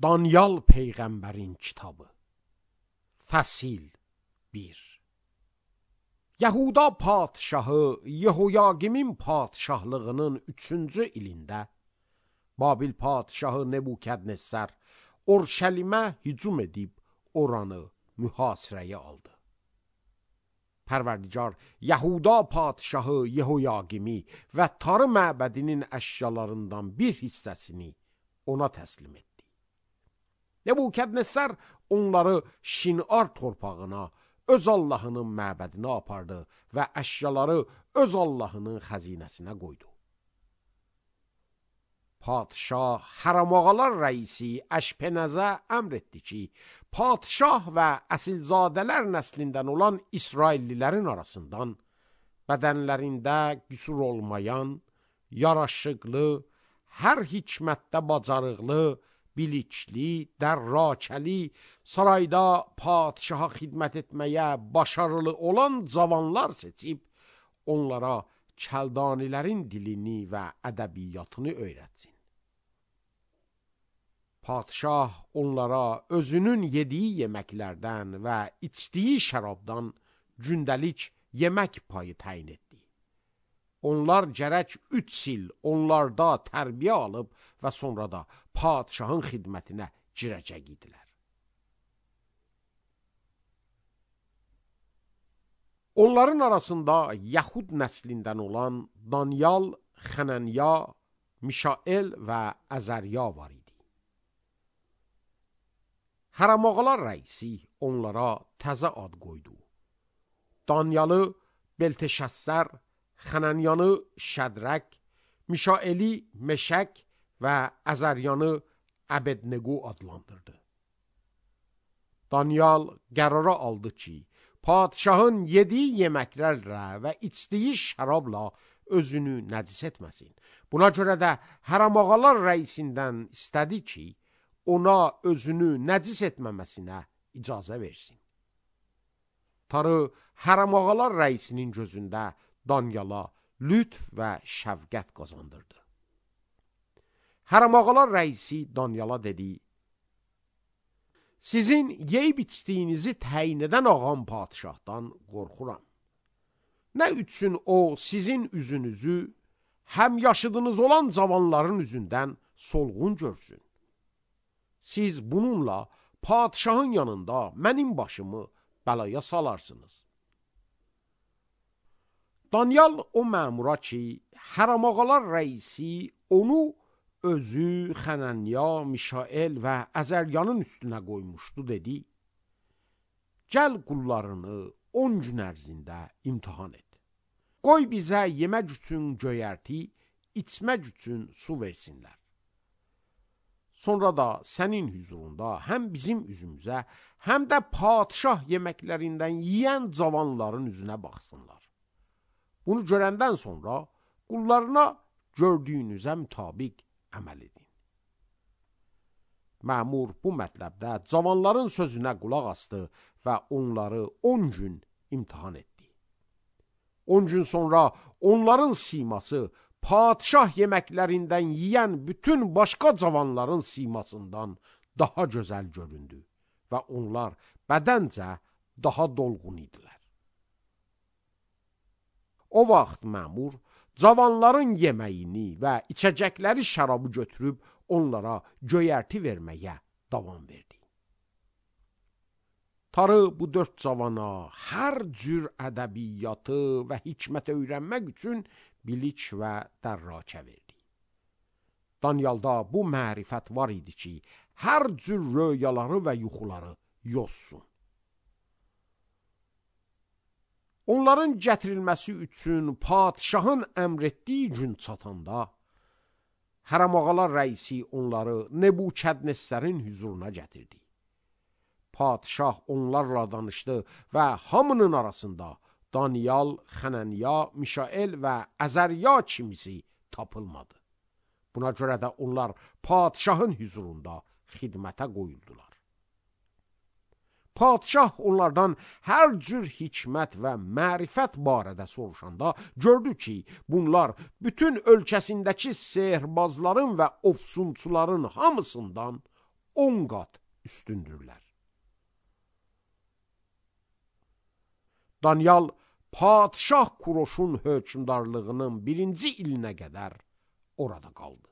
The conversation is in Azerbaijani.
Danyal Peyğəmbərin kitabı. Fəsil 1. Yahuda padşahı Yehoyaqimin padşahlığının 3-cü ilində Babil padşahı Nebukadnezar Orşəlimə hücum edib oranı mühasirəyə aldı. Pərverdigar Yahuda padşahı Yehoyaqimi və Tarı məbədinin əşyalarından bir hissəsini ona təslim etdi. Nebukadnezar onları Şinar torpağına, öz Allahının məbədinə apardı və əşyaları öz Allahının xəzinəsinə qoydu. Padşah Hərəmağalar rəisi Əşpenəzə əmr etdi ki, padşah və əsilzadələr nəslindən olan İsraillilərin arasından bədənlərində qüsur olmayan, yaraşıqlı, hər hikmətdə bacarıqlı, bilikli, dərrakəli, sarayda padşaha xidmət etməyə başarılı olan cavanlar seçib, onlara Kəldanilərin dilini və ədəbiyyatını öyrətsin. Padşah onlara özünün yediyi yeməklərdən və içdiyi şərabdan gündəlik yemək payı təyin etdi. Onlar gərək 3 il onlarda tərbiyə alıb və sonra da padşahın xidmətinə girəcək idilər. Onların arasında Yahud nəslindən olan Danyal, Xənənya, Mişael və Əzərya var idi. Hərəmağalar rəisi onlara təzə ad qoydu. Danyalı Belteşəssər, Xənənyanı Şədraq, Mişaeli Meşək və Əzəryanı Əbednego adlandırdı. Danyal qərara aldı ki, padşahın yediyi yeməklərlə və içdiyi şərabla özünü nəcis etməsin. Buna görə də Hərəmağalar rəisindən istədi ki, ona özünü nəcis etməməsinə icazə versin. Tarı Hərəmağalar rəisinin gözündə Danyala lütf və şəfqət qazandırdı. Hərəmağalar rəisi Danyala dedi, sizin yeyib içdiyinizi təyin edən ağam padşahdan qorxuram. Nə üçün o sizin üzünüzü həm yaşıdınız olan cavanların üzündən solğun görsün? Siz bununla padşahın yanında mənim başımı bəlaya salarsınız. Danyal o məmura ki, Hərəmağalar rəisi onu özü, Xənənya, Mişael və Əzəryanın üstünə qoymuşdu, dedi, gəl qullarını 10 gün ərzində imtihan et. Qoy bizə yemək üçün göyərti, içmək üçün su versinlər. Sonra da sənin hüzurunda həm bizim üzümüzə, həm də padşah yeməklərindən yiyən cavanların üzünə baxsınlar. Bunu görəndən sonra qullarına gördüyünüzə mütabiq əməl edin. Məmur bu mətləbdə cavanların sözünə qulaq asdı və onları 10 gün imtihan etdi. 10 gün sonra onların siması padşah yeməklərindən yiyən bütün başqa cavanların simasından daha gözəl göründü və onlar bədəncə daha dolğun idilər. O vaxt məmur cavanların yeməyini və içəcəkləri şərabı götürüb onlara göyərti verməyə davam verdi. Tarı bu 4 cavana hər cür ədəbiyyatı və hikmət öyrənmək üçün bilik və dərrakə verdi. Danyalda bu mərifət var idi ki, hər cür röyaları və yuxuları yozsun. Onların gətirilməsi üçün padşahın əmr etdiyi gün çatanda, Hərəmağalar rəisi onları Nebukadnezarın hüzuruna gətirdi. Padşah onlarla danışdı və hamının arasında Danyal, Xənənya, Mişael və Əzərya kimisi tapılmadı. Buna görə də onlar padşahın hüzurunda xidmətə qoyuldular. Padşah onlardan hər cür hikmət və mərifət barədə soruşanda gördü ki, bunlar bütün ölkəsindəki sehrbazların və ofsunçuların hamısından 10 qat üstündürlər. Danyal Padşah Kuroşun hökmdarlığının 1-ci ilinə qədər orada qaldı.